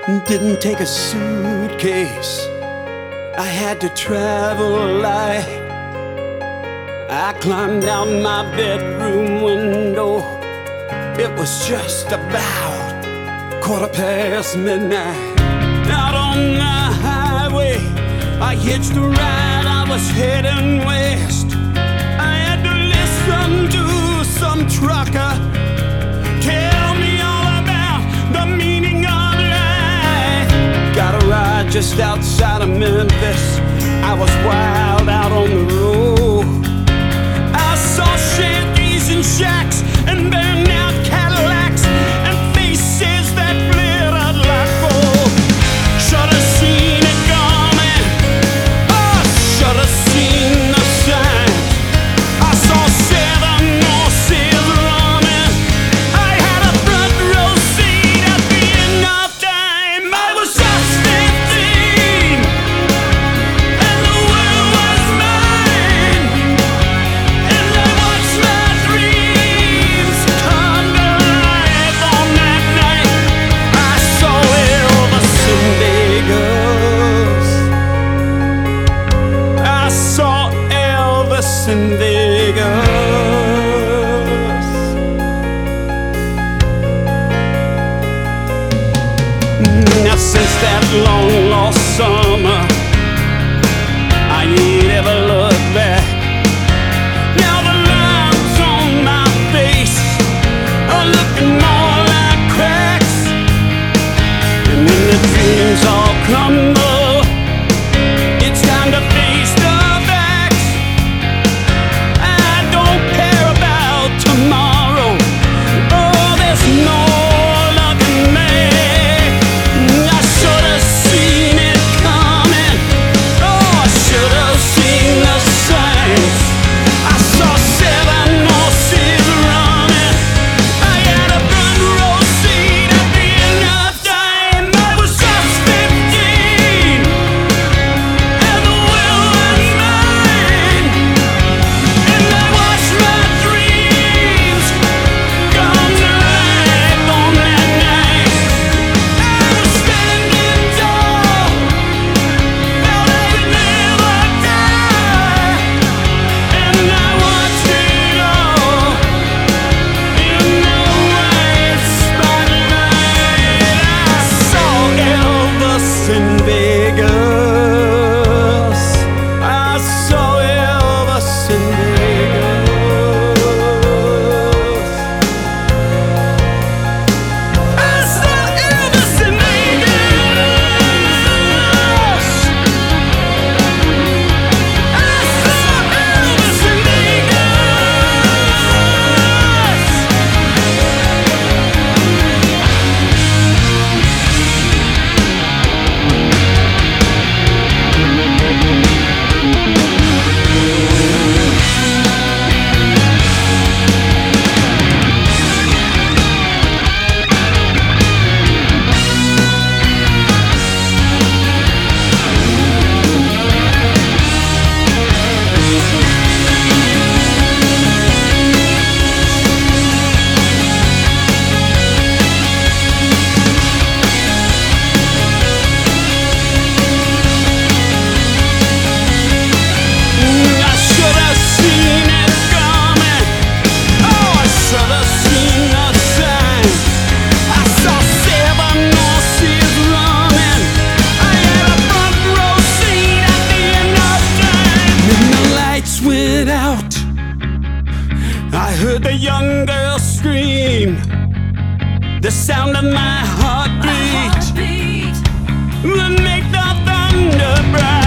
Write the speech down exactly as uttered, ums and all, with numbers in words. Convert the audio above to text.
Didn't take a suitcase, I had to travel light. I climbed out my bedroom window. It was just about quarter past midnight. Out on the highway, I hitched a ride, I was heading west. I had to listen to some trucker tell me all about the meaning of life. Got a ride just outside of Memphis. I was wild out on the road. I saw shanties and shacks and burned out Cadillacs and faces that glittered like gold. Should have seen it coming, I should have seen the signs. I saw seven horses running. I had a front row seat at the end of time. I was just fifteen and the world was mine, and I watched my dreams come to life on that night. I saw Elvis in Vegas. I saw Elvis in Vegas. Now since that long lost summer, I ain't ever looked back. Now the lines on my face are looking more like cracks, and when the dreams all crumble, it's time to face the facts. I don't care about tomorrow. Oh, there's no looking back. I should have seen it coming. Oh, I should have seen the signs. I saw seven horses running. I had a front row seat at the end of time. I was just fifteen and the world was mine, and I watched my dreams come to life on that night. I was standing tall, felt I could never die, and I watched it all in the white spotlight. I saw Elvis in Vegas. I saw Elvis in Vegas. I saw Elvis in Vegas. I saw Elvis in Vegas. I should have seen it coming. Oh, I should have seen the signs. I saw seven horses running. I had a front row seat at the end of time. When the lights went out, I heard the young girl scream. The sound of my heartbeat would make the thunder bright.